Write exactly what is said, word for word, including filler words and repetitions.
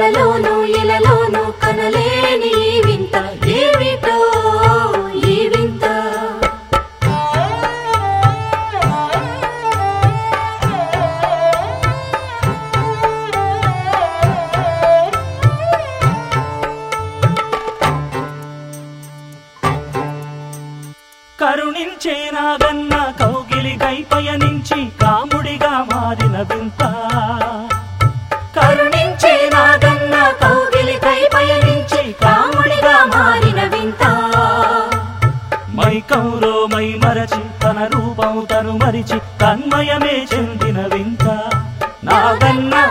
కలలోను ఇలలోను కనలేని ఈ వింత ఏమిటో ఈ వింత. కరుణించే నాగన్న కౌగిలికై పయనించి కాముడిగా మారిన వింత. కరుణించే నాగన్న కౌగిలికై పయనించి కాముడిగా మారిన వింత. మైకంలో మై మరచి తన రూపం తను మరిచి తన్మయమే చెందిన వింత. నాగన్న